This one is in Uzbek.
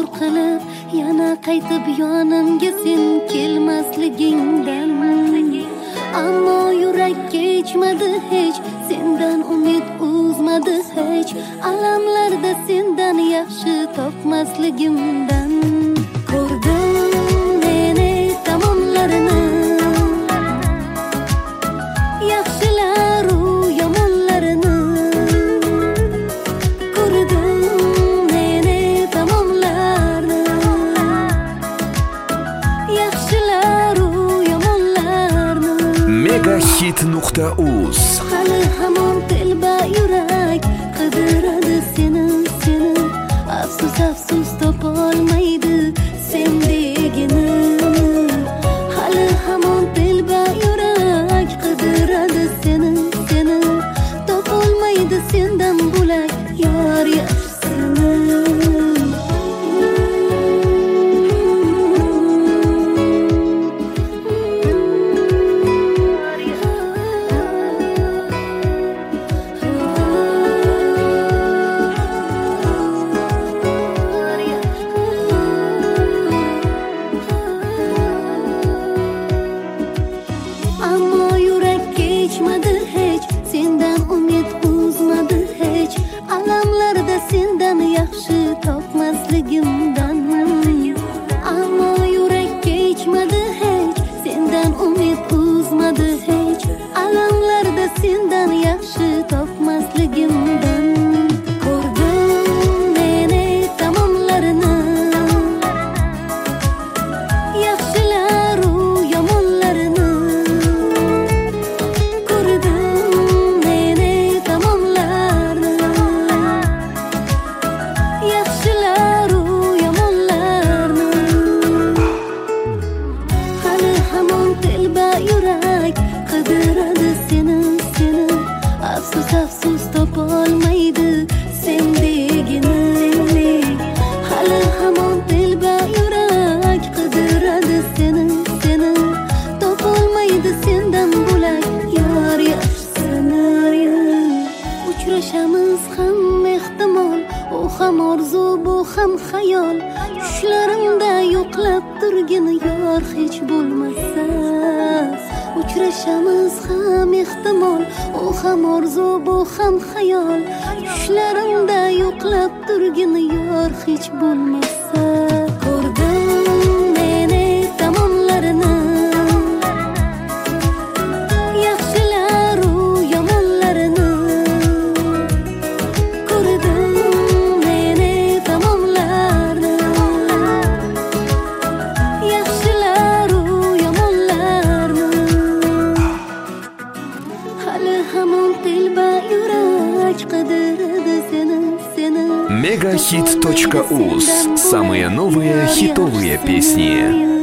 qilib yana qaytib yonimga sen kelmasligingdan. Ammo yurak kechmadi hech, sendan umid uzmadi hech, alamlarda sendan yaxshi topmasligimdan. Ko'rdim meni tomonlarini, yaxshilaru yomonlarini. Ko'rdim meni tomonlarni, yaxshilaru yomonlarni. Megahit.uz Hali hamon telba yurak qidiradi seni. Afsus afsus topolmaydi sendegini. Hali hamon telba yurak qidiradi seni. Topolmaydi sendan bo'lak yor yaxshisini. Ammo yurak kechmadi hech, sendan umid uzmadi hech, alamlarda sendan yaxshi topmasligimdan. Ammo yurak kechmadi hech, sendan umid uzmadi hech, alamlarda sendan yaxshi topmasligimdan. Ko'rdim meni tomonlarini, yaxshilaru yomonlarini. Afsus afsus topolmaydi sendegini. Hali hamon telba yurak qidiradi seni. Topolmaydi sendan bo'lak yor yaxshisini. Uchrashamiz ham ehtimol, u ham orzu, bu ham xayol. Tushlarimda yo'qlab turgin yor hech bo'lmasa. Uchrashamiz ham ehtimol, u ham orzu, bu ham xayol. Tushlarimda yo'qlab turgin yor hech bo'lmasa. Ko'rdim meni tomonlarini, yaxshilaru yomonlarini. Ko'rdim meni tomonlarni, yaxshilaru yomonlarni. Hali hamon telba yurak qidiradi seni. Megahit.uz. Самые новые хитовые песни.